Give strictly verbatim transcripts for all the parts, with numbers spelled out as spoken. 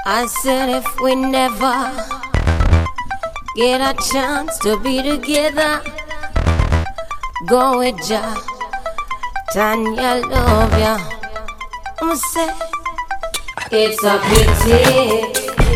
I said if we never get a chance to be together, go with ya, Tanya, love ya. I'ma say it's a pity.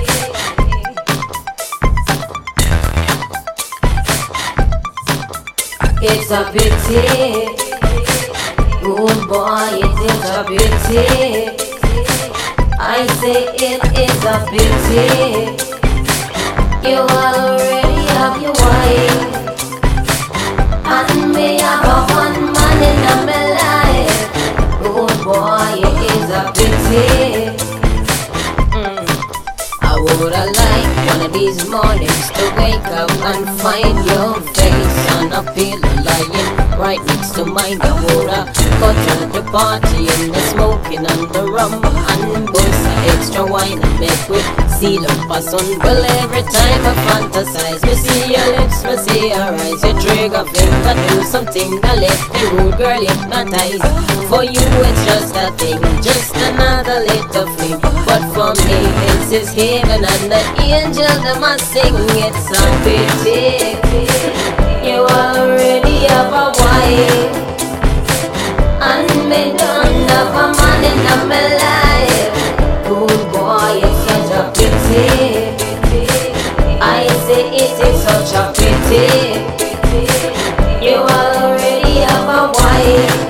It's a pity. Good boy, it is a pity. I say it is a pity. You already have your wife, and me have a one man in my life. Good boy, it is a pity. mm. I woulda liked one of these mornings to wake up and find your face on a pillow lying right next to mine. I woulda cut to the party and the smoking and the rum and booze, extra wine and make with seal up a sun. Well, every time I fantasize, me see your lips, me see your eyes, your trigger finger do something that left the rude girl hypnotized. For you it's just a thing, just another little fling, but for me this is heaven and the angels them a sing. It's a pity you already have a wife, and me don't have a man in my life. Good boy, it's such a pity. I say it is such a pity. You already have a wife,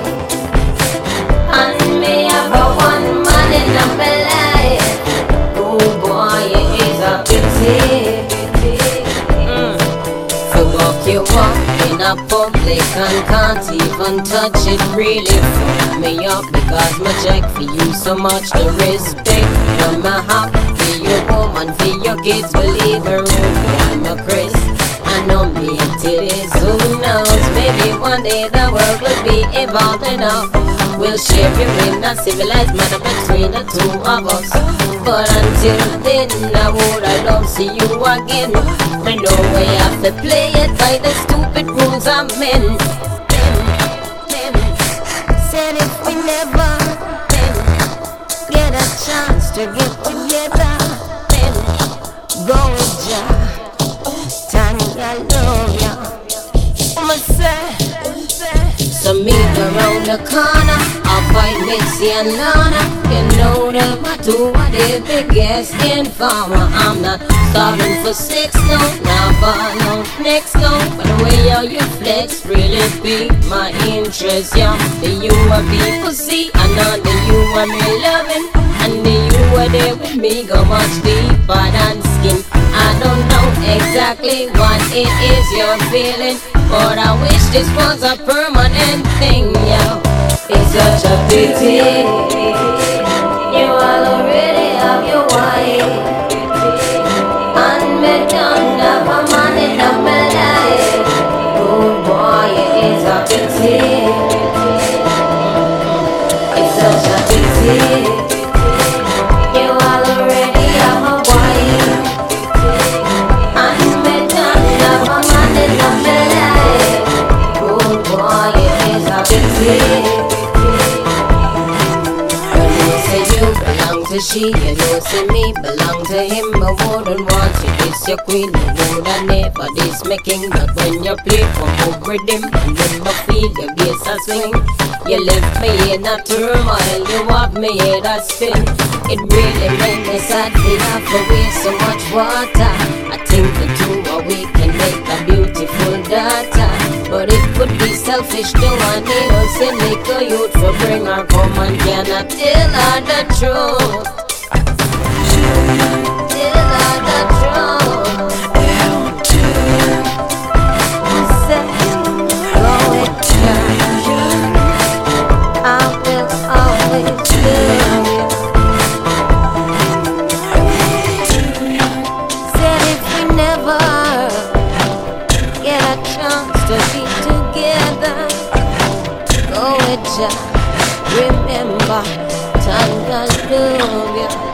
and me have a one man in my life. Good boy, it is a pity. You walk in a public and can't even touch it, really fuck me up because my check for you so much. The respect from my heart for your woman, for your kids, believe her. I'm a Chris, I know me until it is. Who knows, maybe one day the world will be evolved enough. We'll share you in a civilized manner between the two of us. But until then, I would love to see you again. I know we have to play it by the stupid rules of men. Said if we never get a chance to get together, go with ya, Tanya, love ya. I'ma say, so meet around the corner, I'll fight Missy and Lana. You know them are two of the biggest informer. I'm not starving for sex, no, not for no next, no. But the way how you flex really pique my interest, yeah. The you are people see, I know that you are me loving, and the you are there with me go much deeper than skin. I don't know exactly what it is you're feeling, but I wish this was a permanent thing, yeah. It's such a pity you all already have your wife, and me don't have a man in my life. Good boy, it is a pity. It's such a pity you all already have a wife, and me don't have a man in my life. Good boy, it is a pity. To she, you know, see me belong to him. I wouldn't want you, this your queen. I woulda never this my king. But when you play from home rhythm, and when I feel your bass a swing, you left me in a turmoil, you have me in a spin. It really made me sad to have to waste so much water. I think the two of we can make a beautiful daughter, but it would be selfish to want innocent little youth to bring her home and cannot tell her the truth. Tell her the truth. Say, go with her. I will always love you. Said if we never get a chance to be together, go with ya. Remember, Tanya, love ya.